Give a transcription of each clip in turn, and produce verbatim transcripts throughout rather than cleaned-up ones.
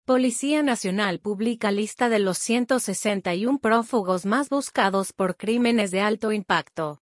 Policía Nacional publica lista de los ciento sesenta y uno prófugos más buscados por crímenes de alto impacto.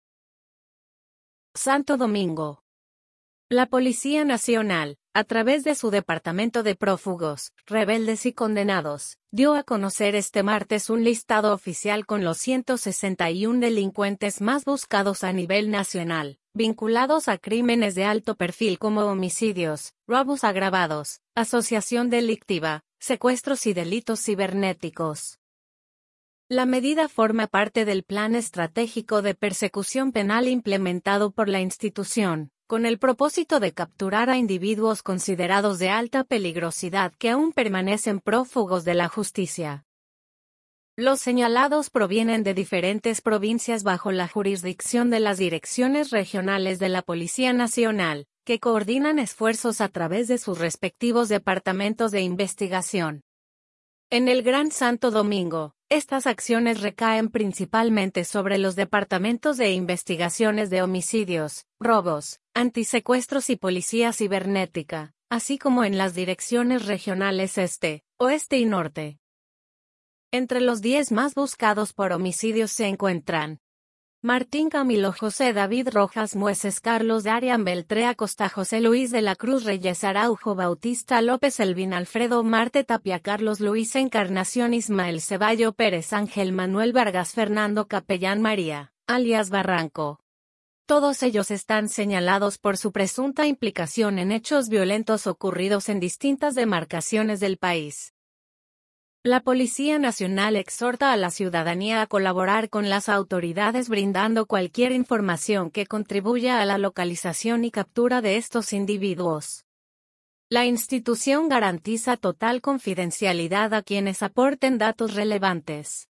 Santo Domingo. La Policía Nacional, a través de su Departamento de Prófugos, Rebeldes y Condenados, dio a conocer este martes un listado oficial con los ciento sesenta y uno delincuentes más buscados a nivel nacional, vinculados a crímenes de alto perfil como homicidios, robos agravados, asociación delictiva, secuestros y delitos cibernéticos. La medida forma parte del Plan Estratégico de Persecución Penal implementado por la institución, con el propósito de capturar a individuos considerados de alta peligrosidad que aún permanecen prófugos de la justicia. Los señalados provienen de diferentes provincias bajo la jurisdicción de las direcciones regionales de la Policía Nacional, que coordinan esfuerzos a través de sus respectivos departamentos de investigación. En el Gran Santo Domingo, estas acciones recaen principalmente sobre los departamentos de investigaciones de homicidios, robos, antisecuestros y policía cibernética, así como en las direcciones regionales Este, Oeste y Norte. Entre los diez más buscados por homicidios se encuentran Martín Camilo José David Rojas Mueces Carlos Darian Beltré Acosta José Luis de la Cruz Reyes Araujo Bautista López Elvin Alfredo Marte Tapia Carlos Luis Encarnación Ismael Ceballo Pérez Ángel Manuel Vargas Fernando Capellán María, alias Barranco. Todos ellos están señalados por su presunta implicación en hechos violentos ocurridos en distintas demarcaciones del país. La Policía Nacional exhorta a la ciudadanía a colaborar con las autoridades brindando cualquier información que contribuya a la localización y captura de estos individuos. La institución garantiza total confidencialidad a quienes aporten datos relevantes.